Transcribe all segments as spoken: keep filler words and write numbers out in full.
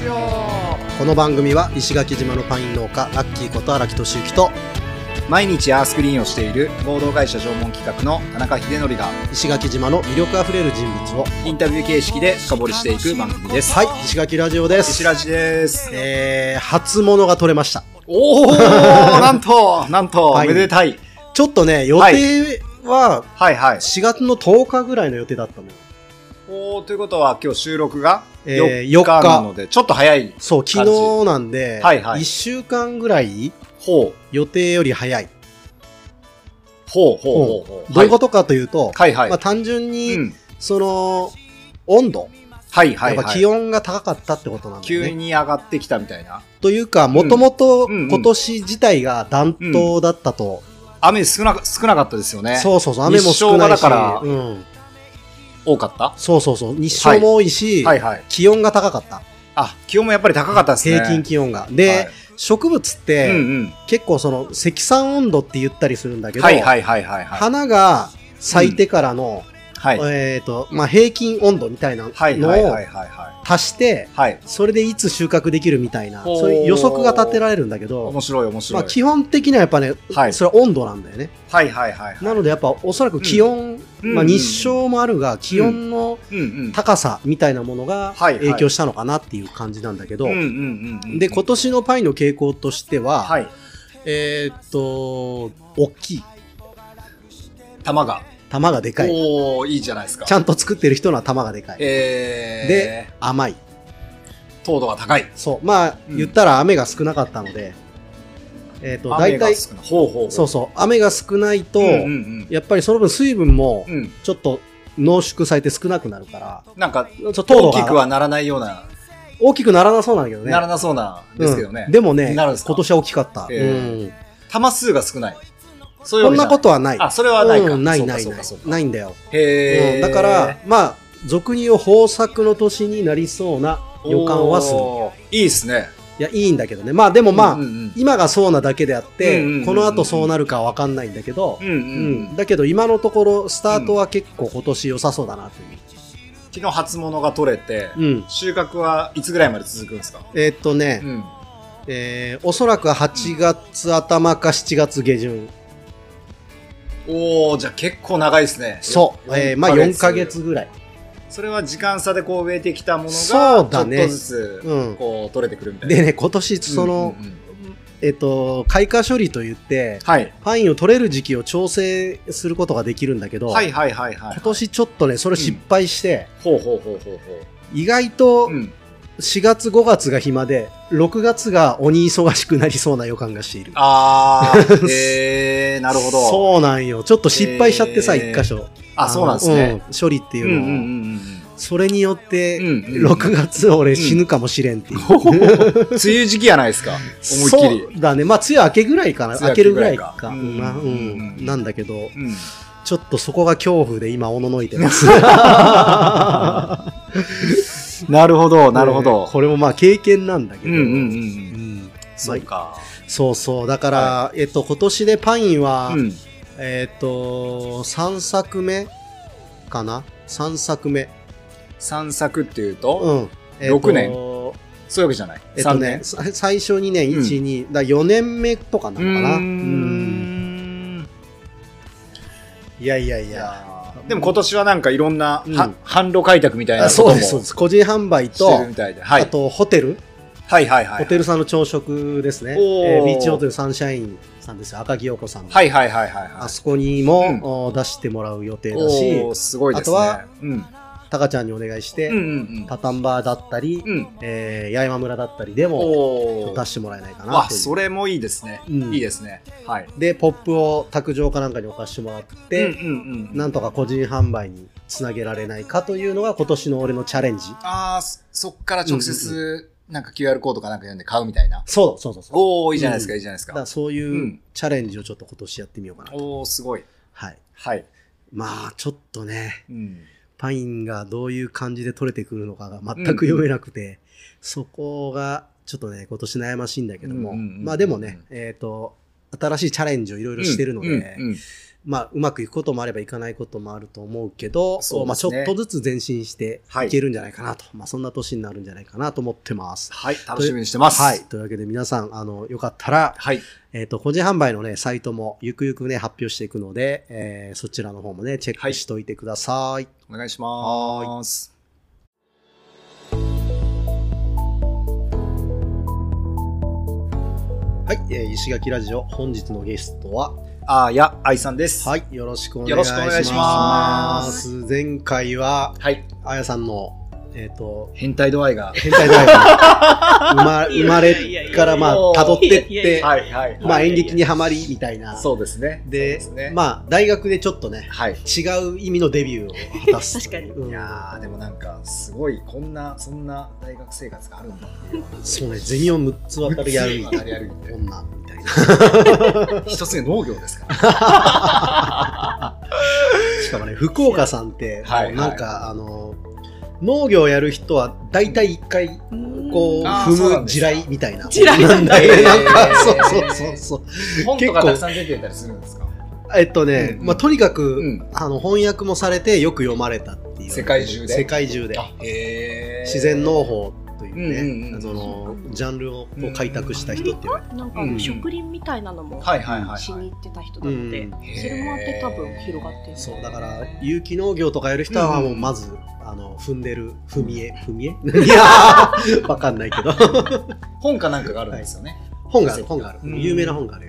ジオ。 この番組は石垣島のパイン農家ラッキーこと荒木俊之と毎日アースクリーンをしている合同会社縄文企画の田中秀則が石垣島の魅力あふれる人物をインタビュー形式で深掘りしていく番組です。 はい、石垣ラジオです。 石ラジです。 えー、初物が取れました。 おおなんとなんと、はい、めでたい。 ちょっとね予定ははいはいしがつのとおかぐらいの予定だったのよ。 おー、ということは今日収録がよっかなのでちょっと早い。 そう、昨日なんで、 はいはい、 いっしゅうかんぐらいほう予定より早い。 ほうほうほうほう。 どういうことかというと、 はいはい、 まあ、単純に、うん、その温度、 はいはいはい、 やっぱ気温が高かったってことなんだよね。 急に上がってきたみたいな。 というか、もともと今年自体が暖冬だったと。 うん、雨少な少なかったですよね。 そうそうそう、雨も少ないし、 日照がだから、うん、多かった。 そうそうそう、日照も多いし、はいはいはい、気温が高かった。 あ、気温もやっぱり高かったですね。 平均気温が。で、はい、植物って、うんうん、結構その積算温度って言ったりするんだけど、はいはいはいはいはい、花が咲いてからの、うん、はい、えっと、まあ、平均温度みたいなのを足して、はい、それでいつ収穫できるみたいな、そういう予測が立てられるんだけど、 面白い面白い。 まあ、基本的にはやっぱね、はい、それは温度なんだよね。 はいはいはい、はい。 なのでやっぱおそらく気温、うん、まあ、日照もあるが、気温の高さみたいなものが影響したのかなっていう感じなんだけど、で、今年のパイの傾向としては、はい、えー、っと、大きい。 玉が。 玉がでかい。 おー、いいじゃないですか。 ちゃんと作ってる人のは玉がでかい。 えー、 で、甘い。 糖度が高い。 そう。まあ、うん、言ったら雨が少なかったので、えっと、大体、 ほうほうほう、 そうそう。雨が少ないと、うんうんうん、やっぱりその分水分も、ちょっと濃縮されて少なくなるから。 なんか、大きくはならないような。 大きくならなそうなんだけどね。 ならなそうなんですけどね。 うん、でもね、今年は大きかった。えーうん、玉数が少ない。 そういうそんなことはない。 あ、それはないか。 うん、ないないない。ないんだよ。 へー、 うん。だから、まあ、俗に言う豊作の年になりそうな予感はする。 いいっすね。 いや、いいんだけどね。まあでもまあ、うんうんうん、今がそうなだけであって、うんうんうんうん、この後そうなるかはわかんないんだけど、うんうんうん、だけど今のところ、スタートは結構今年良さそうだなという。うん、 昨日初物が取れて、うん、収穫はいつぐらいまで続くんですか？ えー、っとね、うん、えー、おそらくはちがつ頭かしちがつ下旬。 おー、じゃあ結構長いですね。 そう。えー、まあよんかげつぐらい。 それは時間差でこう植えてきたものが、そうだね、ちょっとずつこう取れてくるみたいな。 でね、今年その、うんうんうん、えっと、開花処理といって、はい、パインを取れる時期を調整することができるんだけど、はいはいはいはい、今年ちょっとね、それ失敗して、うん、ほうほうほうほうほう。意外と、うんしがつごがつが暇でろくがつが鬼忙しくなりそうな予感がしている。 あーへーなるほど。 そうなんよ。ちょっと失敗しちゃってさ、一箇所。 あ、そうなんですね、 うん、処理っていうのを、うんうんうん、それによってろくがつ俺死ぬかもしれんっていう、うん、 梅雨時期やないですか。思いっきり。 そうだね。まあ梅雨明けぐらいかな。明けるぐらいか、うんうんうん、なんだけど、うん、ちょっとそこが恐怖で今おののいてますなるほど、なるほど。 これもまあ経験なんだけど。うんうんうん。うん、 そうか。 そうそう。だから、はい、えっと、今年でパインは、うん、えっと、さんさくめかな ?さん 作目。 さんさくっていうと、うん。えー、ろくねん。そういうわけじゃない。 えっとね、最初にね、いち、に、うん、だよねんめとかなのかな。うーん。うんいやいやいや。 でも今年はなんかいろんな、うん、販路開拓みたいなこともそうですそうです。個人販売と、はい、あとホテル、 はいはいはい、 ホテルさんの朝食ですね。えー、ビーチホテルサンシャインさんですよ。赤木陽子さんの。 はいはいはいはい、はい。あそこにも、うん、出してもらう予定だし、 おすごいですね。 あとは、うんタカちゃんにお願いして、うんうんうん、タタンバーだったり、うん、えー、八重山村だったりでも出してもらえないかなという。 それもいいですね、うん、いいですね、はい、 でポップを卓上かなんかに置かしてもらって、うんうんうん、なんとか個人販売につなげられないかというのが今年の俺のチャレンジ。 ああ、そっから直接、うんうん、なんか キューアール コードかなんか読んで買うみたいな。 そうそうそうそう。 おー、いいじゃないですか、うん、いいじゃないですか。 だからそういうチャレンジをちょっと今年やってみようかなと。 おー、すごい。 はい。 はい。 まあちょっとね、うんパインがどういう感じで取れてくるのかが全く読めなくて、うんうん、そこがちょっとね今年悩ましいんだけども、うんうんうん、まあでもね、えっと新しいチャレンジをいろいろしてるので、うんうんうん、 まあ、うまくいくこともあればいかないこともあると思うけど、ね、まあ、ちょっとずつ前進していけるんじゃないかなと、はい、まあ、そんな年になるんじゃないかなと思ってます。 はい、楽しみにしてます。 はい、というわけで皆さん、あの、よかったら、はい、えっと、個人販売のね、サイトもゆくゆくね、発表していくので、えー、そちらの方もね、チェックしといてください。はい、 お願いします。 はい、えー、石垣ラジオ、本日のゲストは、 あーやあいさんです。 はい、よろしくお願いします。よろしくお願いします。前回は、はい、あやさんの、えっと、 変態度合いが。 変態度合いが。生ま、生まれからまあ、辿ってって、まあ演劇にはまりみたいな。 そうですね。 で、まあ、大学でちょっとね、違う意味のデビューを果たす。 確かに。 いやー、でもなんか、すごい、こんな、そんな大学生活があるんだっていう。 そうね、ゼミをむっつ渡りやるみたいな。女みたいな。 一つ目農業ですから。 しかもね、福岡さんって、なんか、あの、農業をやる人は大体一回こう踏む地雷みたいな。 地雷なんだよね。なんかそうそうそうそう。 本とかたくさん出てたりするんですか？ えっとね、まあとにかくあの翻訳もされてよく読まれたっていう。 世界中で。 世界中で。自然農法というね、そのジャンルを開拓した人っていう。 なんか植林みたいなのもしに行ってた人なので、それもあって多分広がってる。 そうだから有機農業とかやる人はもうまず。あの踏んでる踏み絵踏み絵いやーわかんないけど本かなんかがあるんですよね。 本がある本がある有名な本があるよ。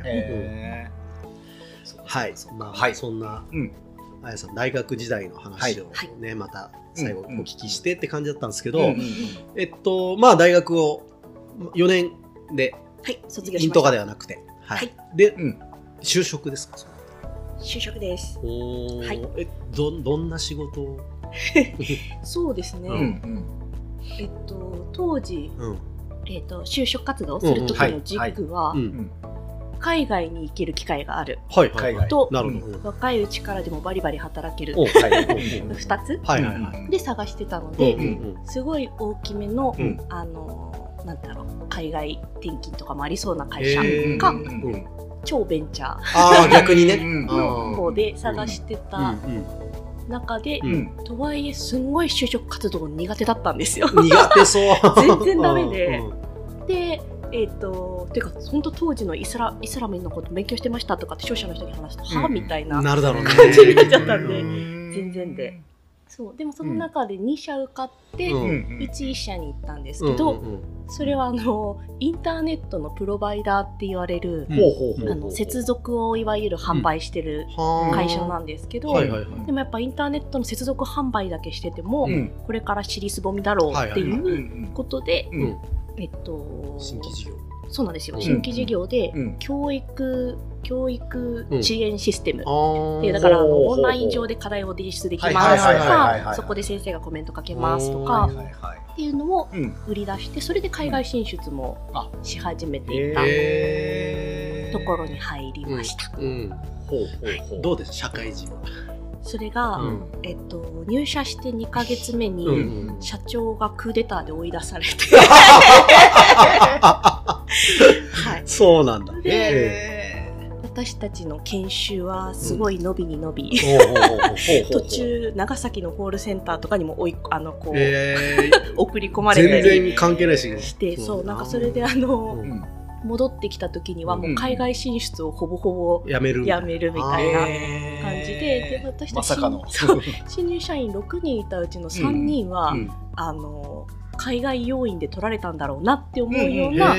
はい、まあそんなあやさん大学時代の話をねまた最後お聞きしてって感じだったんですけど、えっとまあ大学をよねんでイントガではなくて、はいで就職ですか？ 就職です。 はい。えどどんな仕事を？ そうですね、うんうん、えっと当時、うん、えっと就職活動をする時の軸は海外に行ける機会がある、はいはいはい、と、なるほど、若いうちからでもバリバリ働けるふたつで探してたので、うんうん、すごい大きめの、うん、あのなんだろう海外転勤とかもありそうな会社か、うんうん、超ベンチャーあ逆にねの方で探してた、うんうんうん中で、うん、とはいえすんごい就職活動苦手だったんですよ。 苦手そう全然ダメで、うん、でえっ、ー、とていうか本当当時のイスライスラムのこと勉強してましたとかって商社の人に話すと、うん、はみたいな感じになっちゃったんで、うん、全然でそうでもその中でに社受かって、うん、うちいっ社に行ったんですけど、うんうんうん、それはあのインターネットのプロバイダーって言われる、うん、あの接続をいわゆる販売してる会社なんですけど、うん、でもやっぱインターネットの接続販売だけしてても、うん、これから尻すぼみだろうっていうことで、えっと新規事業そうなんですよ、うん、新規事業で教育、うん、教育支援システム、うん、でだからオンライン上で課題を提出できますとかそこで先生がコメントかけますとかっていうのを売り出してそれで海外進出もし始めていたところに入りました。 どうです社会人は？ それが、うんえっと、入社してにかげつめに、うんうん、社長がクーデターで追い出されてはい、 そうなんだ。 で、私たちの研修はすごい伸びに伸び、うん、途中長崎のコールセンターとかにも追いあのこう、えー、送り込まれたり全然関係ないししてそうなんかそれであの、うん戻ってきた時にはもう海外進出をほぼほぼやめるみたいな感じで、で私たち 新,、ま、新入社員ろくにんいたうちのさんにんは、うん、あの海外要員で取られたんだろうなって思うような、うん、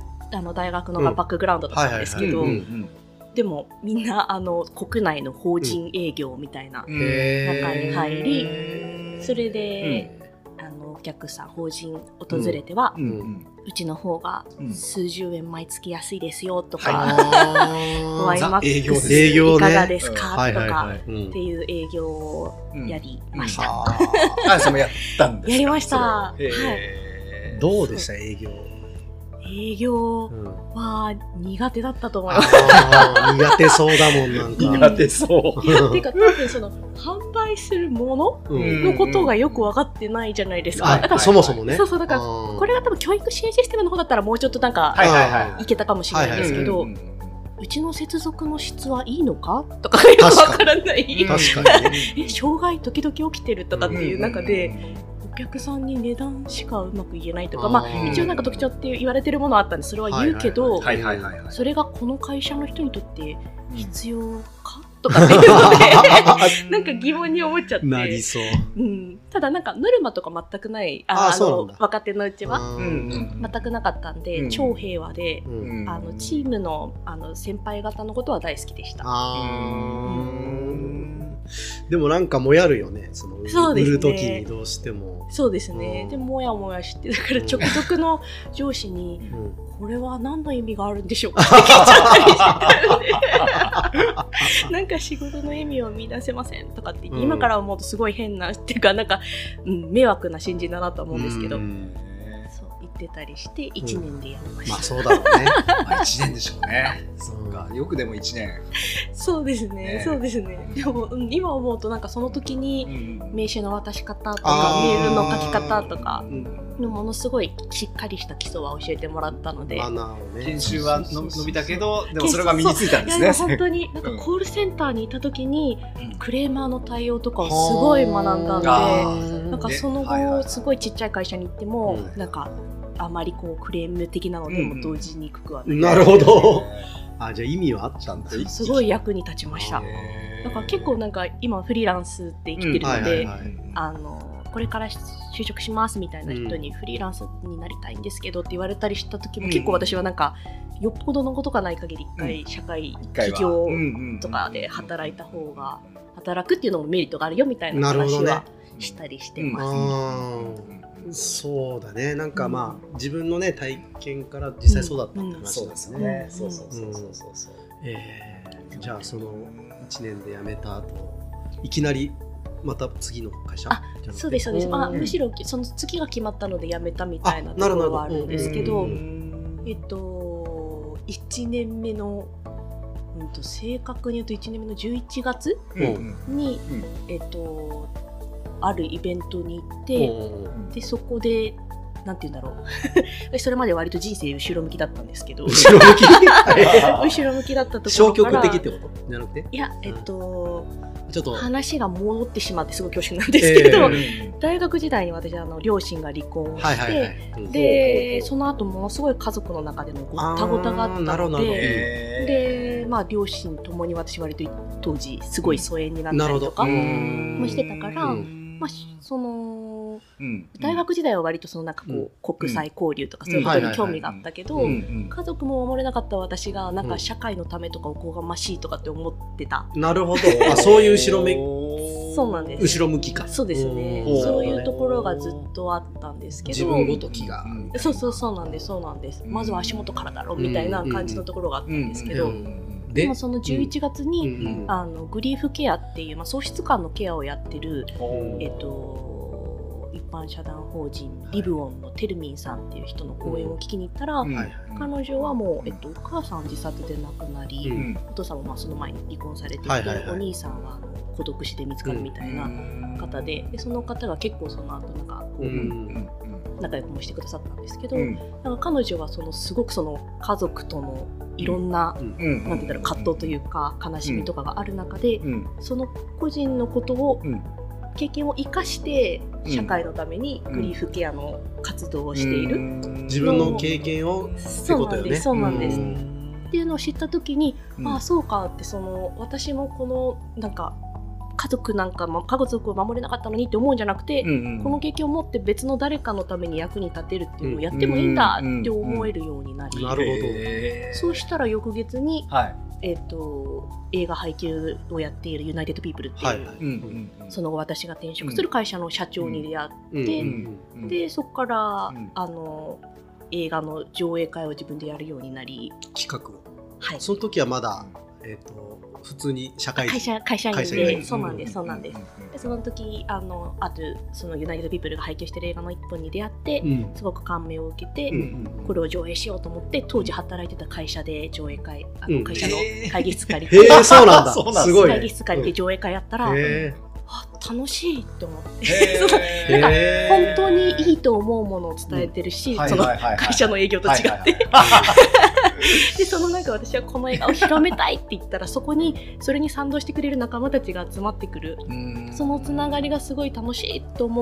あの大学のバックグラウンドだったんですけどでもみんなあの国内の法人営業みたいな中に入りそれで、うん、あのお客さん法人訪れては、うんうんうちの方が数十円毎月安いですよとか、ワイマックスいかがですかとかっていう営業をやりました。 あ、それもやったんですか？ やりました。はい。 どうでした営業？ 営業は苦手だったと思います。 苦手そうだもんなんか。 苦手そう。 いや、ていうか多分その販売するもののことがよく分かってないじゃないですか。 だからそもそもね。 そうそうだからこれが多分教育支援システムの方だったらもうちょっとなんかいけたかもしれないですけど、 うちの接続の質はいいのかとかよくわからない確かに、ね、 え障害時々起きてるとかっていう中で、お客さんに値段しかうまく言えないとか、まあ、一応なんか特徴って言われてるものはあったんでそれは言うけど、それがこの会社の人にとって必要か、うんとかっていうのでなんか疑問に思っちゃってなりそう、 うん、ただなんかノルマとか全くないああの若手のうちは、うん、全くなかったんで、うん、超平和で、うん、あのチーム の, あの先輩方のことは大好きでした。あ、 うんでもなんかもやるよね、その売る時にどうしても。 そうですね、でももやもやしてだから直属の上司に、うん、これは何の意味があるんでしょうかって聞いちゃったりしてなんか仕事の意味を見出せませんとかって言って、うん、今から思うとすごい変なっていうかなんか、うん、迷惑な新人だなとは思うんですけど、うん言ってたりしていちねんでやめました、 うん、まあそうだろうねまあいちねんでしょうねそうか、よくでもいちねんそうですね、ねそうですねでも今思うとなんかその時に名刺の渡し方とか、うん、メールの書き方とかのものすごいしっかりした基礎は教えてもらったので、 ね、研修は伸びたけどでもそれが身についたんですね。いや本当になんかコールセンターにいた時にクレーマーの対応とかをすごい学んだんで、うん、なんかその後すごいちっちゃい会社に行っても、うん、なんかあまりこうクレーム的なのでも動じにくくはない、うん、 なるほどあじゃあ意味はあったんだ。 すごい役に立ちました。だから結構なんか今フリーランスって生きてるので、あのこれから就職しますみたいな人にフリーランスになりたいんですけどって言われたりした時も、うん、結構私はなんかよっぽどのことがない限り一回社会、うん、企業とかで働いた方が働くっていうのもメリットがあるよみたいな話はしたりしてます、ね。 そうだね、なんかまあ、うん、自分のね体験から実際そうだったって話ですね。そうそうそうそうそうそう。えー、じゃあそのいちねんで辞めた後いきなりまた次の会社？ あ、そうですそうです。あ、むしろその月が決まったので辞めたみたいなところはあるんですけど、えっといちねんめのうんと正確に言うといちねんめのじゅういちがつに、うん、えっとあるイベントに行って、でそこでなんて言うんだろうそれまで割と人生後ろ向きだったんですけど後ろ向き後ろ向きだったところから消極的ってことじゃなくて、 いやえっと、うん、ちょっと話が戻ってしまってすごい恐縮なんですけど、えー、大学時代に私あの両親が離婚をして、はいはいはい、でその後ものすごい家族の中でのごたごたがあったので、で、まあ、両親ともに私割と当時すごい疎遠になったりとかもしてたから、うん、まあ、その、うん、大学時代は割とそのなんかこう、うん、国際交流とかそういうことに興味があったけど、家族も守れなかった私がなんか社会のためとかおこがましいとかって思ってた。 なるほど。あ、そういう後ろめそうなんです。 後ろ向きか。 そうですね。そういうところがずっとあったんですけど、 自分ごときが、 そうそうそうなんですそうなんです。まずは足元からだろうみたいな感じのところがあったんですけど。でもそのじゅういちがつに、うん、あのグリーフケアっていう、まあ、喪失感のケアをやってる、えっと、一般社団法人リブオンのテルミンさんっていう人の講演を聞きに行ったら、うん、彼女はもう、えっと、お母さん自殺で亡くなり、うん、お父さんもまあその前に離婚されていて、はいはいはい、お兄さんはあの孤独死で見つかるみたいな方 で, でその方が結構その後なんかこう、うん仲良くもしてくださったんですけど、うん、なんか彼女はそのすごくその家族とのいろんな、うん、なんて言うんだろう葛藤というか悲しみとかがある中で、うん、その個人のことを、うん、経験を生かして社会のためにグリーフケアの活動をしている、うん、 自分の経験をってことよね。 そうなんです、そうなんです、っていうのを知った時に、ああそうかって、その私もこのなんか家族なんかも家族を守れなかったのにって思うんじゃなくて、うんうん、この経験を持って別の誰かのために役に立てるっていうのをやってもいいんだって思えるようになり、 なるほど。そうしたら翌月に、はい、えーと、映画配給をやっているユナイテッドピープルっていう、はいはい、その後私が転職する会社の社長に出会って、うんうん、でそこから、うん、あの映画の上映会を自分でやるようになり、 企画を、はい、その時はまだ、えーと普通に社会会社会社員で、そうなんですそうなんです。でその時あのあるそのユナイテッドピープルが配給している映画の一本に出会って、うん、すごく感銘を受けて、うん、これを上映しようと思って当時働いてた会社で上映会あの会社の会議室借りて、 うん、へーそうなんだすごい会議室借りて上映会やったら、 あ楽しいって思ってなんか本当にいいと思うものを伝えてるし、その会社の営業と違ってでそのなんか私はこの映画を広めたいって言ったらそこにそれに賛同してくれる仲間たちが集まってくる、そのつながりがすごい楽しいと思って、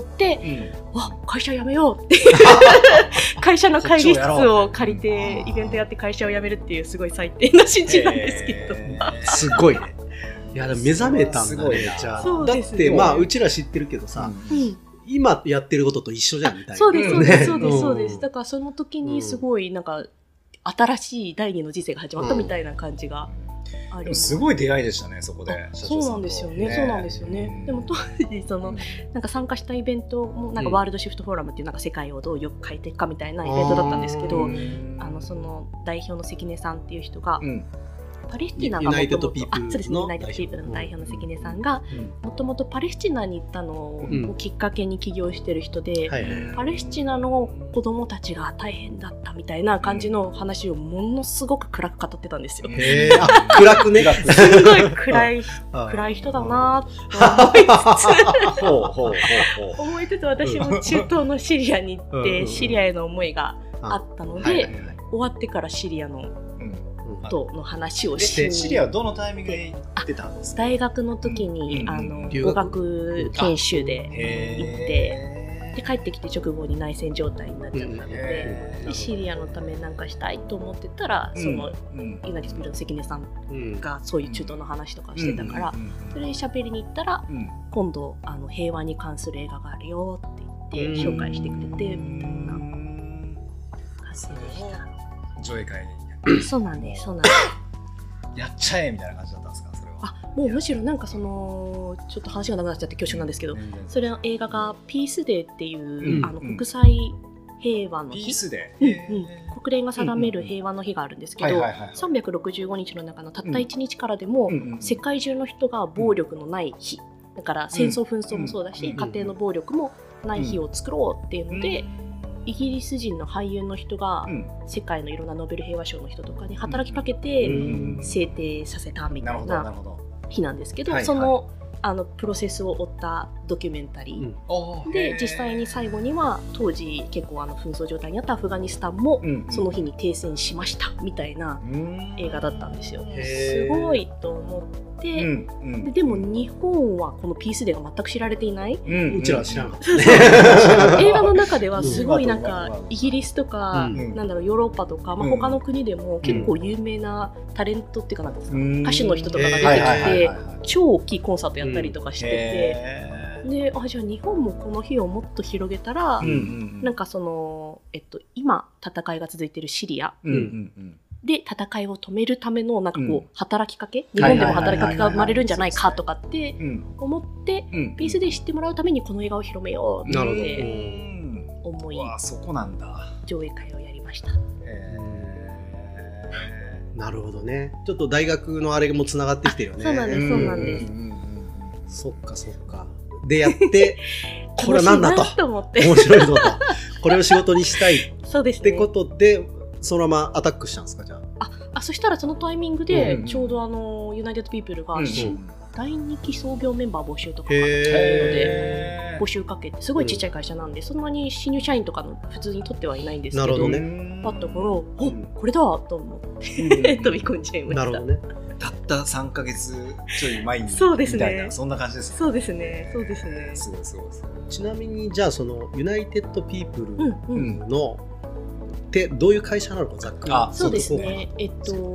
うん、わ会社辞めようって会社の会議室を借りてイベントやって会社を辞めるっていうすごい最低な心地なんですけど、えー、すごいね。いや目覚めたんだね。じゃあだってまあうちら知ってるけどさ、うん、今やってることと一緒じゃんみたいな。 そうですそうですそうですそうです。だからその時にすごいなんか新しい第二の人生が始まったみたいな感じがある、うん、 すごい出会いでしたねそこで。 そうなんですよね、そうなんですよね。でも当時そのなんか参加したイベントもなんかワールドシフトフォーラムっていうなんか世界をどうよく変えていくかみたいなイベントだったんですけど、あのその代表の関根さんっていう人が、うん、パレスチナがもともとユナイテッドピープルの代表の関根さんがもともとパレスチナに行ったのをきっかけに起業してる人で、うん、パレスチナの子供たちが大変だったみたいな感じの話をものすごく暗く語ってたんですよ。 へー、あ暗くねすごい暗い暗い人だなと思いつつ思いつつ私も中東のシリアに行ってシリアへの思いがあったので、終わってからシリアのとの話をして、 シリアはどのタイミングで行ってたんですか？ 大学の時に、うん、あの語学研修で行ってで帰ってきて直後に内戦状態になっちゃったので、でシリアのためなんかしたいと思ってたら、うん、その、うん、ユナイテッドピープルの関根さんがそういう中東の話とかしてたから、うん、それに喋りに行ったら、うん、今度あの平和に関する映画があるよって言って紹介してくれてみたいな感じでした。 上映会そうなんです、そうなんです。 やっちゃえみたいな感じだったんですか、それは。 あ、もうむしろなんかそのちょっと話が長くなっちゃって恐縮なんですけど、それの映画がピースデーっていう、うん、あの国際平和の日、 ピースデー、 うんうん、国連が定める平和の日があるんですけど、さんびゃくろくじゅうごにちの中のたったいちにちからでも、うん、世界中の人が暴力のない日、だから戦争紛争もそうだし、うん、家庭の暴力もない日を作ろうっていうので、うんイギリス人の俳優の人が世界のいろんなノーベル平和賞の人とかに働きかけて制定させたみたいな日なんですけど、そのあのプロセスを追ったドキュメンタリーで、実際に最後には当時結構あの紛争状態にあったアフガニスタンもその日に停戦しましたみたいな映画だったんですよ。すごいと思ってで, うんうん、で, でも日本はこのピースデーが全く知られていない、 うん、うちらは知らなかったね映画の中ではすごいなんかイギリスとか、うん、なんだろうヨーロッパとか、まあ、他の国でも結構有名なタレントっていうかなんですか、うん、歌手の人とかが出てきて超大きいコンサートやったりとかしてて、うん、であじゃあ日本もこの日をもっと広げたら、うんうん、なんかその、えっと、今戦いが続いているシリア、うんうんうんで戦いを止めるためのなんかこう、うん、働きかけ日本でも働きかけが生まれるんじゃないかとかって思ってピースデー知ってもらうためにこの映画を広めようって思いそこなんだ上映会をやりました。えー、なるほどね。ちょっと大学のあれもつながってきてるよね。 そうなんですそうなんです。 そっかそっかでやってこれは何だとと思って面白いぞとこれを仕事にしたいそうです、 ね、ってことでそのままアタックしたんですかじゃあ。 ああそしたらそのタイミングでちょうどあのユナイテッドピープルが、うんうん、だいにき創業メンバー募集とかっていうので募集かけてすごいちっちゃい会社なんで、うん、そんなに新入社員とかの普通に取ってはいないんですけど、なるほどね、パッところ、うん、おこれだと思って、うん、飛び込んじゃいました。なるほどね。 たったさんかげつちょい前にそうですね、 みたいなそんな感じですね。 そうですねそうですね。 すごいすごいすごい。 ちなみにじゃあそのユナイテッドピープルの、うんうんでどういう会社なのかざっくり。 あ、そうですね。えっ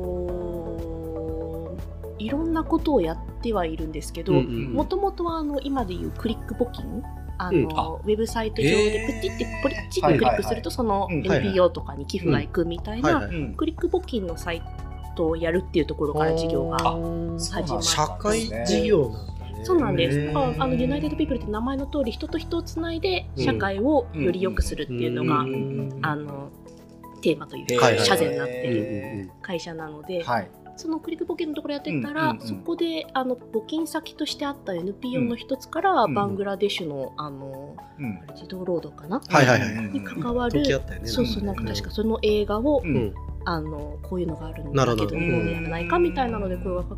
といろんなことをやってはいるんですけど、もともとはあの今でいうクリック募金、あの、うん、あウェブサイト上でプチってポリッチってクリックするとその エヌピーオー とかに寄付が行くみたいなクリック募金のサイトをやるっていうところから事業が始まった。 社会事業なんだ。 そうなんです。あのユナイテッドピープルって名前の通り人と人をつないで社会をより良くするっていうのが、うん、あのテーマというか社税になっている会社なので、はい、そのクリック募金のところやってたら、うんうんうん、そこであの募金先としてあった エヌピーオー の一つから、うん、バングラデシュの、あの、うん、児童労働かな、 はいはいはい、 に関わる、ね、そうそうなんか確かその映画を、うん、あのこういうのがあるんだけど日本でやらないかみたいなので声がかかっ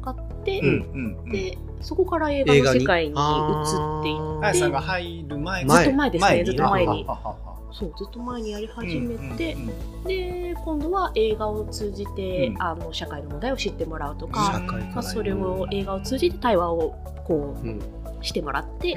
て、でそこから映画の世界に移っていって、 あやさんが入る前、 ずっと前ですね、ずっと前に。そうずっと前にやり始めて、で今度は映画を通じて、うん、あの社会の問題を知ってもらうとか、まあ、それを映画を通じて対話をこう、うん、してもらって、うん、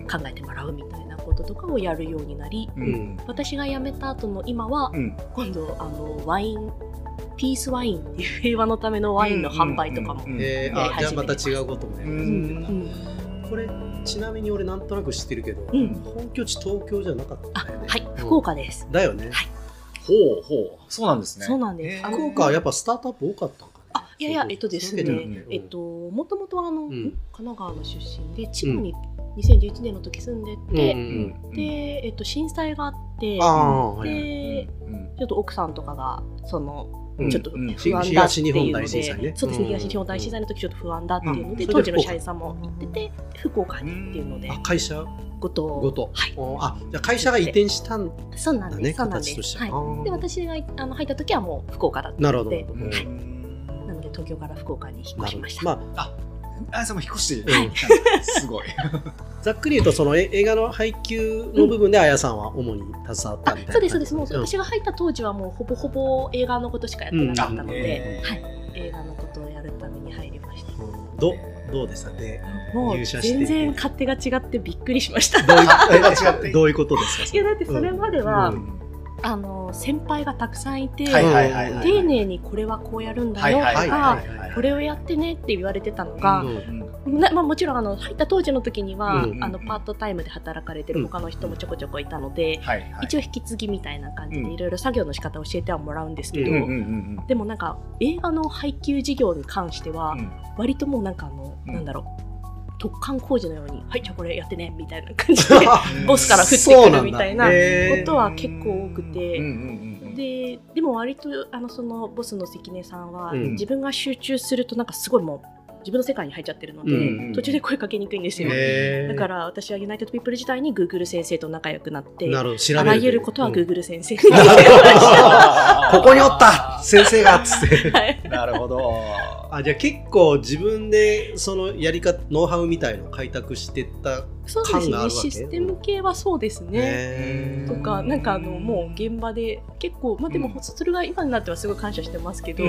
考えてもらうみたいなこととかをやるようになり、うん、私が辞めた後の今は、うん、今度あのワインピースワインっていう平和のためのワインの販売とかもやり始めてます。 じゃあまた違うこともやるんですね。これちなみに俺なんとなく知ってるけど、うん、本拠地東京じゃなかったんだよね。 はい、福岡です。 だよね。 はい。 ほうほう、そうなんですね。 そうなんです。 福岡はやっぱスタートアップ多かったのかね。 あ、いやいや、えっとですね、えっともともとあの、うん、神奈川の出身で千葉ににせんじゅういちねんの時住んでて、うん、でえっと震災があって、うん、で、うん、ちょっと奥さんとかがそのちょっと不安だっていうので、そうですね、東日本大震災の時ちょっと不安だっていうので、当時の社員さんも行ってて、福岡にっていうので、 会社ごと、 ごと、はい、あ、じゃあ会社が移転したんだね、 そうなんです、そうなんです。はい。で、私があの入った時はもう福岡だったので、なので東京から福岡に引っ越しました。まあ、 あやさんも引っ越して、すごい。 ざっくり言うとその映画の配給の部分であやさんは主に携わったみたいな。 そうですそうです。もう私が入った当時はもうほぼほぼ映画のことしかやってなかったので、はい、映画のことをやるために入りました。 どどうでしたね。 もう全然勝手が違ってびっくりしました。 どういうことですか。 いやだってそれまでは。あの先輩がたくさんいて、丁寧にこれはこうやるんだよとか、これをやってねって言われてたのが、なまあ、もちろんあの入った当時の時には、うん、あのパートタイムで働かれてる他の人もちょこちょこいたので、うん、一応引き継ぎみたいな感じでいろいろ作業の仕方を教えてはもらうんですけど、うん、でもなんか映画の配給事業に関しては、うん、割ともうなんかあの、うん、なんだろう突貫工事のように、はいじゃあこれやってねみたいな感じでボスから降ってくるみたいなことは結構多くて、ででも割とあのそのボスの関根さんは、うん、自分が集中するとなんかすごいもう自分の世界に入っちゃってるので、うん、途中で声かけにくいんですよ。だから私はユナイテッドピープル時代に Google 先生と仲良くなって、あらゆることは Google 先生に、うん、 ここにおった先生がっつって、 はい、なるほど。 あ、じゃあ結構自分でそのやり方ノウハウみたいのを開拓してった感があるわけ。そうですね、システム系はそうですねとかなんかあのもう現場で結構、まあ、でもそれが今になってはすごい感謝してますけど、うん、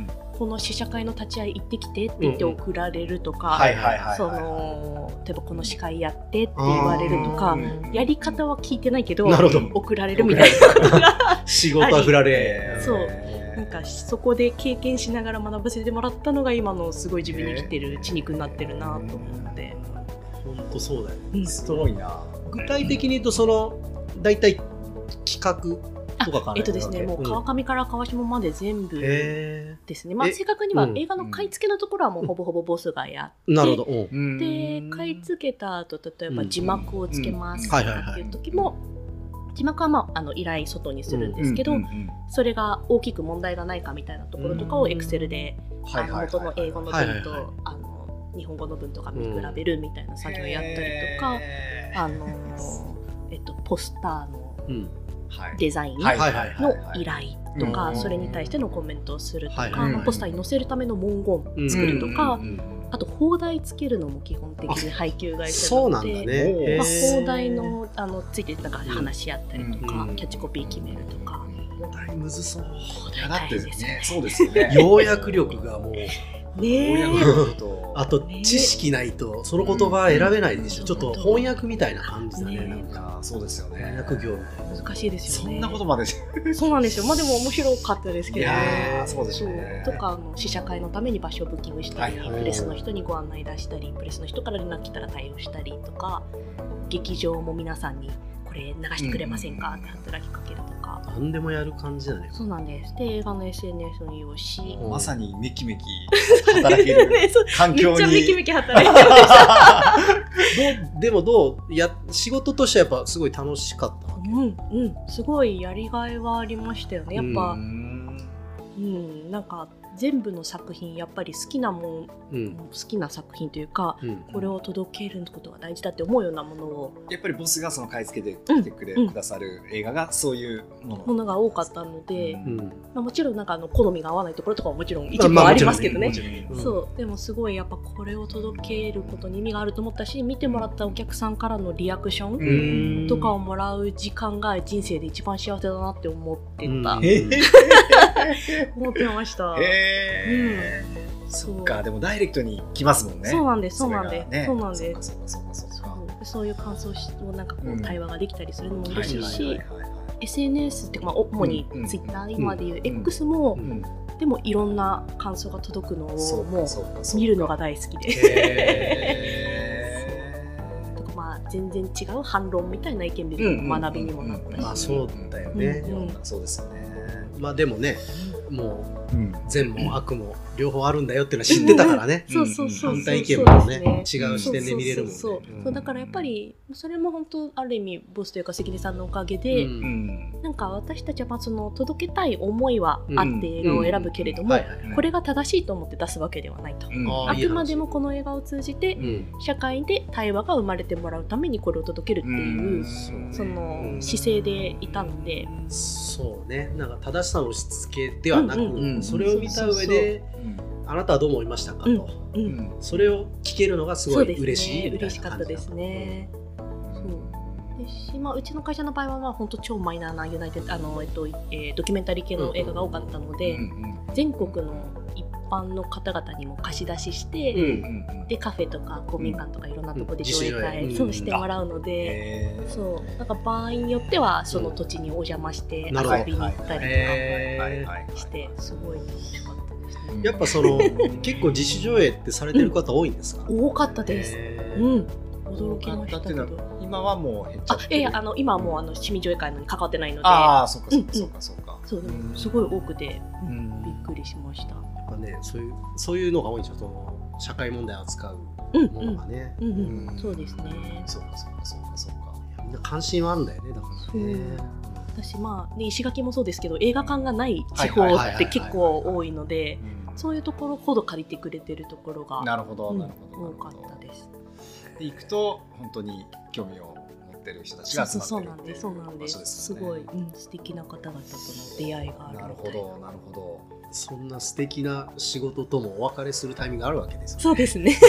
この試写会の立ち会い行ってきてって言って送られるとか、その例えばこの司会やってって言われるとか、やり方は聞いてないけど送られるみたいなことが仕事は振られ、 そうなんかそこで経験しながら学ばせてもらったのが今のすごい自分に生きてる血肉になってるなと思って。 本当そうだよね、 うん、すごいな。 具体的に言うとそのだいたい企画とかかな、 えっとですね、もう川上から川下まで全部ですね、まあ、正確には映画の買い付けのところはもうほぼほぼボスがやって、うん、なるほど。で買い付けた後例えば字幕をつけますっていう時も字幕は、まあ、あの依頼外にするんですけど、それが大きく問題がないかみたいなところとかを Excel で元の英語の文とあの日本語の文とか見比べるみたいな作業をやったりとか、あのえっと、ポスターのデザインの依頼とか、それに対してのコメントをするとか、ポスターに載せるための文言作るとか、あと放題つけるのも基本的に配給会社なので、まあ、放題のあのついてなんか話し合ったりとか、キャッチコピー決めるとか。 放題むずそう。 放題大変ですよね。 そうですよね。 要約力がもう。 ね、 あと知識ないとその言葉選べないでしょ、うん、ちょっと翻訳みたいな感じだね、なんかそうですよね、 翻訳業みたいな。 難しいですよね。 そんなことまでそうなんですよ。まあでも面白かったですけどね。 そうですね。 とかあの試写会のために場所をブッキングしたり、はいはい、プレスの人にご案内出したり、プレスの人から連絡来たら対応したりとか、劇場も皆さんにこれ流してくれませんかって働きかけるとか、 何でもやる感じだね。 そうなんです。で映画の エスエヌエス の利用し、 まさにメキメキ働ける環境にめっちゃメキメキ働いてるでしょ。でもどうや仕事としてはやっぱすごい楽しかったわけ。 うんうん、すごいやりがいはありましたよね。やっぱうん、うん、なんか全部の作品やっぱり好きなもん、うん、好きな作品というか、うん、これを届けることが大事だって思うようなものをやっぱりボスがその買い付けてきてくれ、うん、くださる映画がそういうものものが多かったので、うんまあ、もちろんなんかあの好みが合わないところとかももちろん一部はありますけどね、まあねうん、そうでもすごいやっぱこれを届けることに意味があると思ったし見てもらったお客さんからのリアクションとかをもらう時間が人生で一番幸せだなって思ってた、うん、思ってました。 へー、うん、そっか。でもダイレクトに来ますもんね。 そうなんですそうなんです、ね、そうなんです。そういう感想をなんかこう対話ができたりするのも嬉しいし、エスエヌエス っていうか、まあ、主にツイッター、うん、今でいう X も、うん、でもいろんな感想が届くのをもう見るのが大好きでとか、まあ、全然違う反論みたいな意見で学びにもなったし、 まあそうだよね、 うんうん、そうですよね。 まあでもねもう、うん、善も悪も両方あるんだよっていうのは知ってたからね、うん、反対意見もね、ね、違う視点で見れるもんね。 そうだからやっぱりそれも本当ある意味ボスというか関根さんのおかげで、うん、なんか私たちはまあその届けたい思いはあって映画を選ぶけれども、これが正しいと思って出すわけではないと、うん、あくまでもこの映画を通じて、うん、社会で対話が生まれてもらうためにこれを届けるっていう、うん、その姿勢でいたので、 そうね、なんか正しさの押し付けではなく、うんうん、それを見た上であなたはどう思いましたかと、うんうん、それを聞けるのがすごい嬉しいみたいな感じだった。 嬉しかったですね。そうですし、まあ、うちの会社の場合はまあ本当超マイナーなユナイテッドあの、えっとえー、ドキュメンタリー系の映画が多かったので、うんうん、全国の一般の方々にも貸し出しして、うんうん、でカフェとか公民館とかいろんなところで上映会、うん、そうしてもらうので、うん、そうなんか場合によってはその土地にお邪魔して遊びに行ったりとかしてすごい楽しかったですね。 やっぱその結構自主上映ってされてる方多いんですか？ うん、多かったです。うん、驚きましたけど。 今はもう減っちゃってる。 あ、いやいや、あの今はもうあの市民上映会に関わってないので。 ああ、そうかそうかそうかそうか。 そう、すごい多くて、うん、びっくりしました。 ね、そういうそういうのが多いんですよ。その社会問題を扱うものがね。 うんうんうん、そうですね。 そうかそうかそうかそうか。 みんな関心はあるんだよね。だからね。 私まあ、ね、石垣もそうですけど映画館がない地方って結構多いので、そういうところほど借りてくれてるところがなるほど、なるほど多かったです。 で行くと本当に興味を持ってる人たちが集まってるっていうそうなんです。そうなんです。すごい、うん、素敵な方々との出会いがあるみたいな。 なるほどなるほど。 そんな素敵な仕事ともお別れするタイミングがあるわけですよね。 そうですね。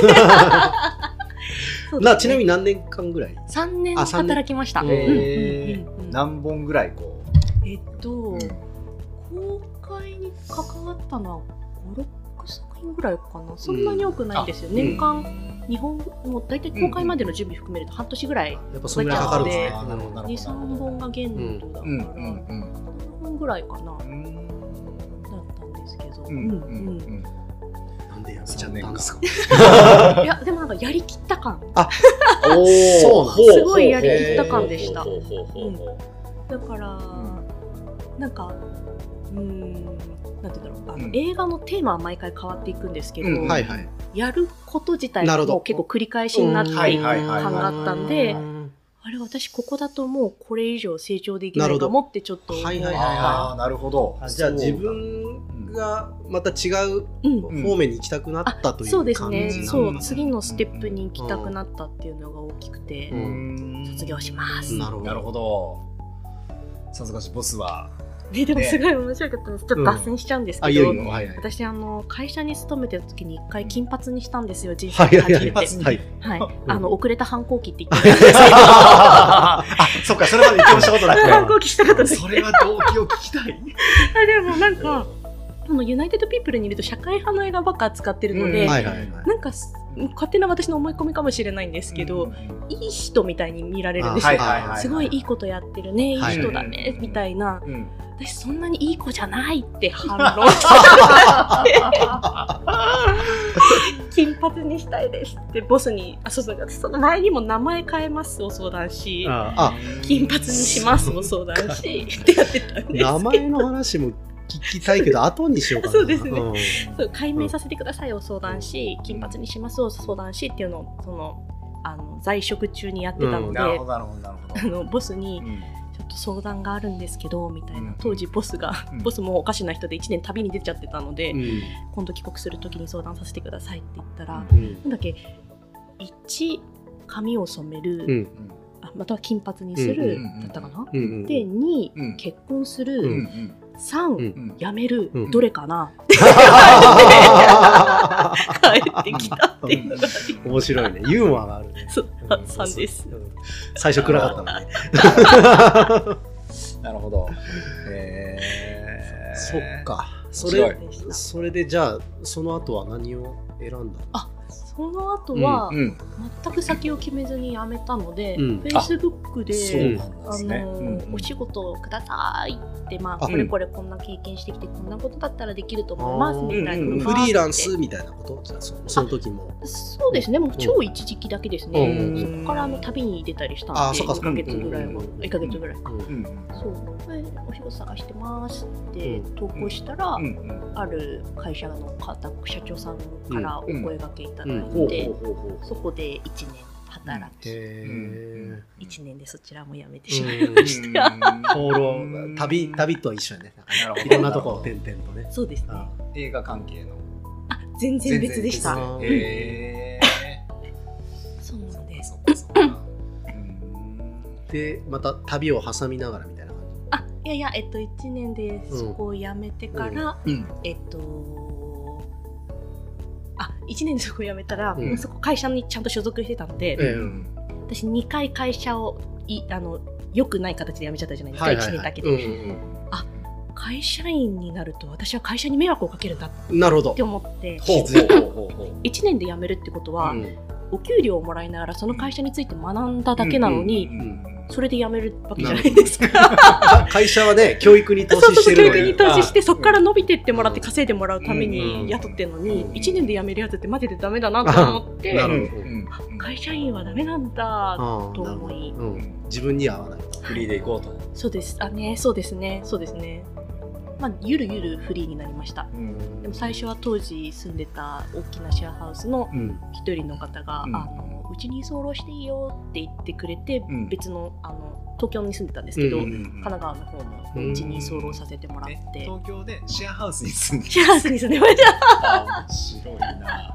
なちなみに何年間ぐらい？ さんねん働きました。 えー、何本ぐらいこう？えっと、うん、公開に関わったのはご、ろくさく品ぐらいかな。そんなに多くないんですよ。うん、年間にほんもうだいたい公開までの準備含めると半年ぐらいやっぱそれぐらいかかるんですね。に、さんぼんが限度だから、うんうんうん、ななほんぐらいかな。うんうんうん、 なんでやめちゃったんですか？ いやでもなんかやりきった感、 あ、おそうなんすごいやりきった感でした。うん、だから、うん、なんかうーんなんていうんだろうあの、うん、映画のテーマは毎回変わっていくんですけど、うんはいはい、やること自体も結構繰り返しになっていく感があったんで。あれ私ここだともうこれ以上成長できないかもってちょっと思った。はいはいはいはい、なるほど。 じゃあ自分がまた違う方面に行きたくなったという感じ、うん、そうですね。 そう次のステップに行きたくなったっていうのが大きくて、うん、卒業します。 なるほど。なるほど。さすがしボスは。 ね、でもすごい面白かったんです。ちょっと脱線しちゃうんですけど、うんはいはい、私あの会社に勤めてた時に一回金髪にしたんですよ。人生で初めて。はいはいはい、あの遅れた反抗期って言ってたんですけど。 あ、そっかそれまで言ってもしたことなくて。 反抗期したことない。 それは動機を聞きたい。 あでもなんか。このユナイテッドピープルにいると社会派の映画ばっか扱ってるので、うんはいはいはい、なんか勝手な私の思い込みかもしれないんですけど、うん、いい人みたいに見られるんですよ。すごいいいことやってるね、いい人だね、はい、みたいな、うん、私そんなにいい子じゃないって反論して金髪にしたいですってボスに、あ、そうそう、その前にも名前変えますを相談し、ああ金髪にしますを相談しってやってたんですけど、 名前の話も聞きたいけど後にしようかな。 そうですね、うん、そう解明させてくださいを相談し、金髪にしますを相談しっていうのをそのあの在職中にやってたので、うん、なるほどなるほどなるほど、あのボスに、うん、ちょっと相談があるんですけどみたいな、当時ボスが、うん、ボスもおかしな人でいちねん旅に出ちゃってたので、うん、今度帰国する時に相談させてくださいって言ったら、うん、なんだっけいち髪を染める、うん、あまたは金髪にする、うん、だったかな、うん、でに、うん、結婚する、うん、さん、うん、辞める、うん、どれかなって帰ってきたっていうのが面白いね、ユーモアがあるね。 そう、さんです、うん、 最初暗かったのねなるほど、えー、 そっか、それそれでじゃあその後は何を選んだの？ あ、その後は、うん、全く先を決めずに辞めたので、うん、Facebook で、あの、うん、お仕事くださいって、まあ、これこれこんな経験してきてこんなことだったらできると思いますみたいな、うん、 フリーランスみたいなこと？じゃあ そ, その時もそうですね、もう超一時期だけですね、うん、そこからあの旅に出たりしたのでいっかげつぐらいは、いっかげつぐらいか、うん、そうお仕事探してますって投稿したら、うん、ある会社の方社長さんからお声掛けいただいて、うんでそこでいちねん働き、いちねんでそちらも辞めてしまいました。 旅旅と一緒にね、いろんなところを転々とね。 そうですね。 映画関係の。 あ、全然別でした。へー。そうなんです。 でまた旅を挟みながらみたいな感じ。 あ、いやいや、えっといちねんでそこを辞めてから、えっと。あいちねんでそこ辞めたら、うん、そこ会社にちゃんと所属してたので、うん、私にかい会社をいあの良くない形で辞めちゃったじゃないですか、はいはいはい、いちねんだけで、うんうん、あ会社員になると私は会社に迷惑をかけるんだって思っていちねんで辞めるってことは、うん、お給料をもらいながらその会社について学んだだけなのに、うんうんうんうんそれで辞めるわけじゃないですか。 会社はね、教育に投資してるのに。 そうそうそう、教育に投資して、そこから伸びてってもらって稼いでもらうために雇ってるのに、いちねんで辞めるやつってマジでダメだなと思って、会社員はダメなんだと思い、 うん、自分には合わない。 フリーで行こうと。 そうです。あね、そうですね、そうですね。まあ、ゆるゆるフリーになりました、うん、でも最初は当時住んでた大きなシェアハウスの一人の方が、うん、あのうちに居候していいよって言ってくれて、うん、別の、あの東京に住んでたんですけど、うんうんうん、神奈川の方のうちに居候させてもらって、 うん、東京でシェアハウスに住んでシェアハウスに住んでました面白いなはい、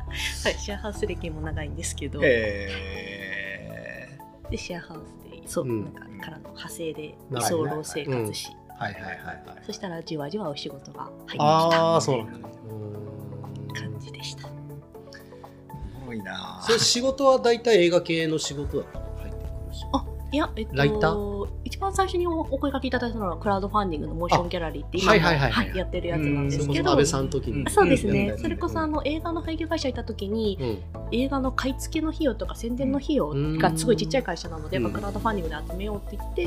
シェアハウス歴も長いんですけど、 へーでシェアハウスでそう、うん、なんかからの派生で居候生活し、 はいはいはいはい、 そしたらじわじわお仕事が入ってきたあそうなんだ、ね、 感じでした。すごいな。 それ仕事は大体映画系の仕事だったの入ってくるし。 あいや、えっと、 ライター一番最初にお声掛けいただいたのはクラウドファンディングのモーションギャラリーって今も、はいはいはいはい、やってるやつなんですけど、 安倍さんの時に、 そうですね、うん、それこそあの映画の配給会社いた時に、うん、映画の買い付けの費用とか宣伝の費用がすごいちっちゃい会社なので、うん、クラウドファンディングで集めようって言って、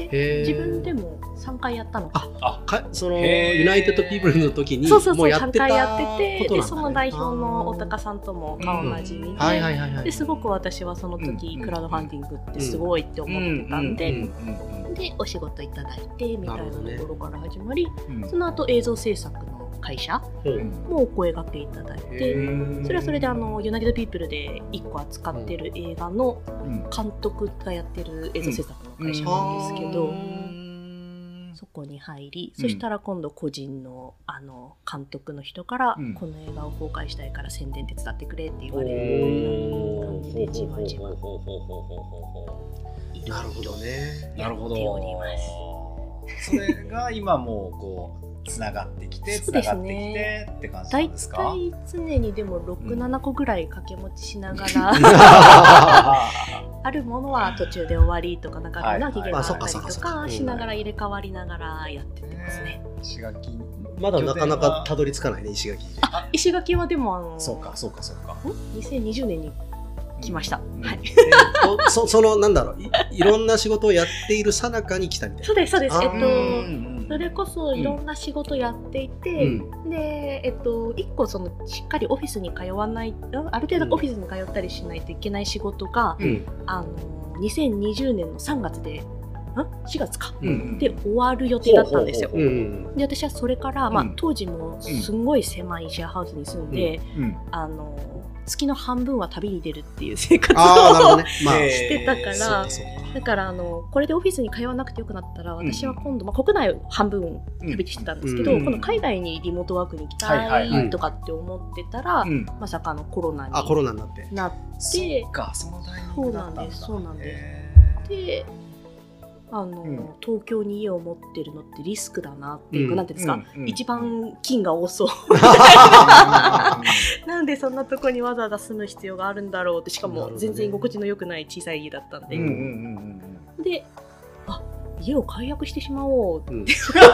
自分でもさんかいやったのかあかそのユナイテッドピープルの時にもうやってたことなんだね。 さんかいやってて、でその代表の大高さんとも顔なじみで、ですごく私はその時、うん、クラウドファンディングってすごいって思ってたんで、うんうんでお仕事いただいてみたいなところから始まり、ね、その後映像制作の会社もお声掛けいただいて、うん、それはそれであのユナイテッドピープルでいっこ扱ってる映画の監督がやってる映像制作の会社なんですけど、うん、そこに入り、そしたら今度個人の、あの監督の人から、うん、この映画を公開したいから宣伝手伝ってくれって言われるような感じでじわじわなるほどね。 なるほど。それが今もうこうつながってきてつながってきてって感じなんですか。 だいたい常にでもろく、ななこぐらい掛け持ちしながら、うん、あるものは途中で終わりとか中身の期限があったりとかしながら入れ替わりながらやってってますね。 石垣まだなかなかたどり着かないね石垣。 あ石垣はでもあのそうかそうかそうか。 にせんにじゅうねんに来ました。 うんはい、そ, そのなんだろう い, いろんな仕事をやっている最中に来たみたいな。 そうですそうです。えっとそれこそいろんな仕事やっていて、うん、でえっと一個そのしっかりオフィスに通わないある程度オフィスに通ったりしないといけない仕事が、うん、あのにせんにじゅうねんのさんがつで。しがつか、うん、で終わる予定だったんですよ。で私はそれから、まあ、当時もすごい狭いシェアハウスに住んで、うん、あの月の半分は旅に出るっていう生活をしてたから、だからあのこれでオフィスに通わなくてよくなったら、私は今度、まあ、国内を半分旅してたんですけど、今度海外にリモートワークに行きたいとかって思ってたら、まさかのコロナになって、そうなんです、そうなんです。であの、うん、東京に家を持ってるのってリスクだなっていうか、うん、なんていうんですか、うん、一番金が多そうなんでそんなとこにわざわざ住む必要があるんだろうって、しかも全然居心地の良くない小さい家だったんで、で、あ、家を解約してしまおうって、うん、で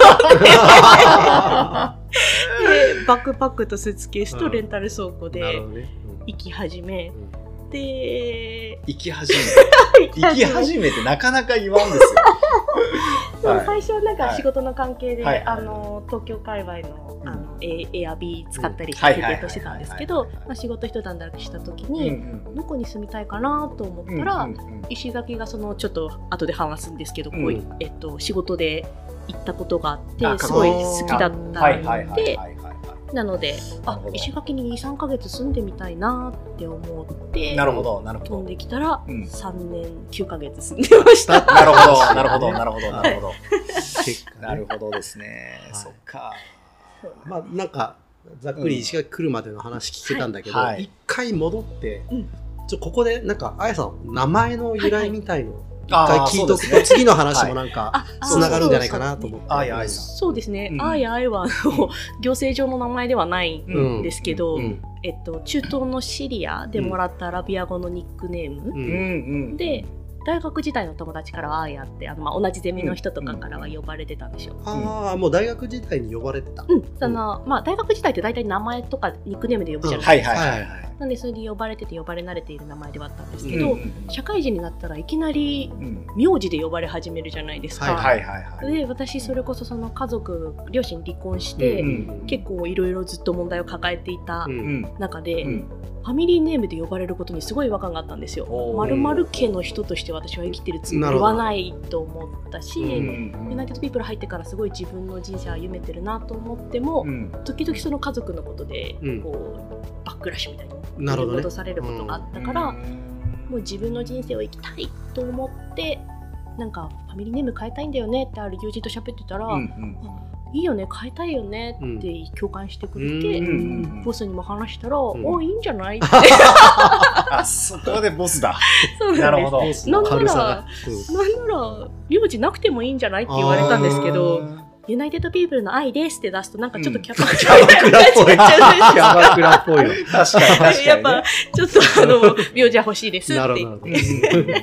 バックパックとスーツケースとレンタル倉庫で行き始め、で行き始め行き始めってなかなか言わんですよはい、最初はなんか仕事の関係で、はい、あの東京界隈 の, あの、うん、エアビー使ったりしてデートしてたんですけど、仕事一段落した時に、うんうん、どこに住みたいかなと思ったら、うんうんうん、石垣がそのちょっと後で話すんですけど、うん、こうえっと、仕事で行ったことがあってすごい好きだったので、なので、あ、石垣に にさんかげつ住んでみたいなって思って、 なるほどなるほど、 飛んできたら、うん、さんねんきゅうかげつ住んでました。 なるほどなるほどなるほどなるほどなるほどですね、はい、そっか。 まあなんかざっくり石垣来るまでの話聞けたんだけど、一、はい、回戻って、うん、ちょここでなんかあやさん名前の由来みたいの、はいはい、一回聞いとくと、次の話もなんかつながるんじゃないかなと思って。 あやあやそうですね、あやあやは行政上の名前ではないんですけど、えっと、中東のシリアでもらったアラビア語のニックネームで、大学時代の友達からはあやって、あの、まあ、同じゼミの人とかからは呼ばれてたんですよ。 ああ、もう大学時代に呼ばれてた。 うん、その、まあ、大学時代って大体名前とかニックネームで呼ぶじゃないですか。はいはいはい。なんでそれで呼ばれてて呼ばれ慣れている名前ではあったんですけど、うん、社会人になったらいきなり名字で呼ばれ始めるじゃないですか。はいはいはい。で、私それこそその家族、両親離婚して、うん、結構いろいろずっと問題を抱えていた中で、うんうん、ファミリーネームで呼ばれることにすごい違和感があったんですよ。〇〇家の人として私は生きてるつもりはないと思ったし、ユナイテッドピープル入ってからすごい自分の人生を歩めてるなと思っても、うん、時々その家族のことでこうバックラッシュみたいに戻されることがあったから、もう自分の人生を生きたいと思って、なんかファミリーネーム変えたいんだよねってある友人と喋ってたら、うんうん、いいよね変えたいよねって共感してくれて、うん、ボスにも話したら、うん、おいいんじゃないってあ、そこでボスだ。 そうなるほど。なんなら、うん、なんなら名字なくてもいいんじゃないって言われたんですけど、ユナイテッドピープルの愛ですって出すとなんかちょっとキャバクラっぽい。キャバクラっぽいよ。確かに確かに、ね。やっぱちょっとあの名字は欲しいですって言って。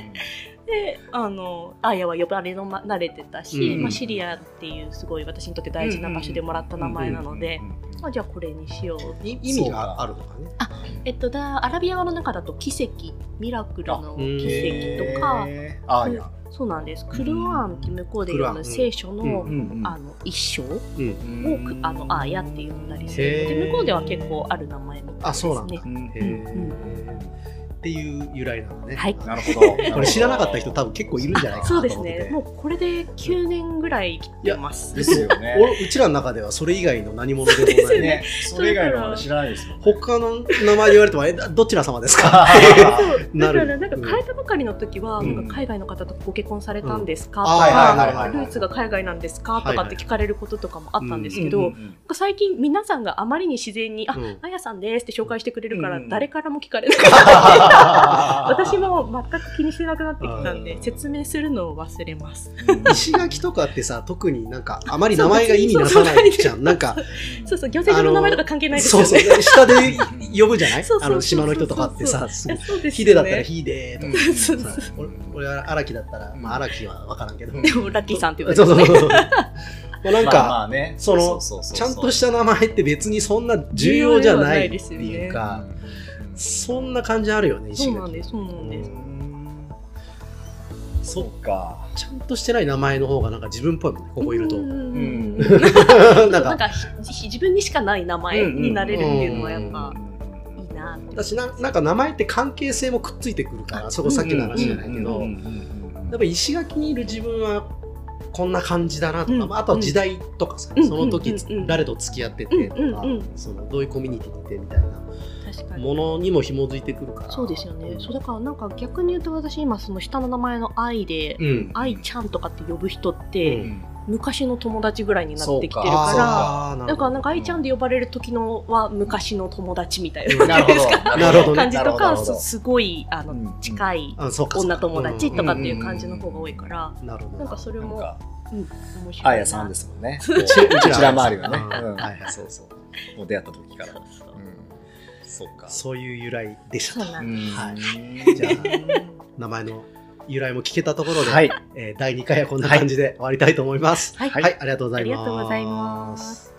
で、あのあやは呼ばれの慣れてたし、うん、まあ、シリアっていうすごい私にとって大事な場所でもらった名前なので、まあ、じゃあこれにしよう。 意味があるのかね。 あ、えっとだアラビア語の中だと奇跡、ミラクルの奇跡とか、あやそうなんです。クルアンって向こうで読む聖書の、うん、あの一章を、うん、あのあやって呼んだりするので、向こうでは結構ある名前みたいですね。あ、そうなんだ。へーっていう由来なんだね。 はい。 なるほど。 これ知らなかった人多分結構いるんじゃないかなと思ってて。 そうですね。もうこれできゅうねんぐらい来てます。 ですよね。 うちらの中ではそれ以外の何者でもないね。 それ以外の知らないですよ。 他の名前言われてもえどちら様ですか。 だからなんか変えたばかりの時はなんか海外の方とご結婚されたんですかとか、ルーツが海外なんですかとかって聞かれることとかもあったんですけど、最近皆さんがあまりに自然にああやさんですって紹介してくれるから誰からも聞かれなかった。私も全く気にしてなくなってきたんで説明するのを忘れます。 石垣とかってさ、特になんかあまり名前が意味なさないじゃん。なんかそうそう、行政上の名前とか関係ないですよね。 そうそう、下で呼ぶじゃない？あの島の人とかってさ、ヒデだったらヒデとかさ、俺は荒木だったら、まあ荒木は分からんけど、 でもラッキーさんって言われてね。 なんかそのちゃんとした名前って別にそんな重要じゃないっていうか。そんな感じあるよね、石垣。 そうなんです、そうなんです。 そっか。ちゃんとしてない名前の方がなんか自分っぽいもんね、ここいると。 なんか自分にしかない名前になれるっていうのはやっぱいいなって。 私な、なんか名前って関係性もくっついてくるから、そこさっきの話じゃないけど、やっぱ石垣にいる自分はこんな感じだなとか、あとは時代とかさ、その時誰と付き合っててとか、そのどういうコミュニティにいてみたいな。 ものにも紐づいてくるから。 そうですよね。そうだからなんか逆に言うと私今その下の名前の愛で、うん、愛ちゃんとかって呼ぶ人って、うん、昔の友達ぐらいになってきてるから、だからなんか愛ちゃんで呼ばれる時のは昔の友達みたいな感じとか、すごいあの近い女友達とかっていう感じの方が多いから、なんかそれもうん、面白いな。 あやさんですもんね。うちら周りはね。そうそう。もう出会った時から。そうか。 そういう由来でした。はい。じゃあ名前の由来も聞けたところで、はい、えー、だいにかいはこんな感じで終わりたいと思います。はい、はい、ありがとうございます。 ありがとうございます。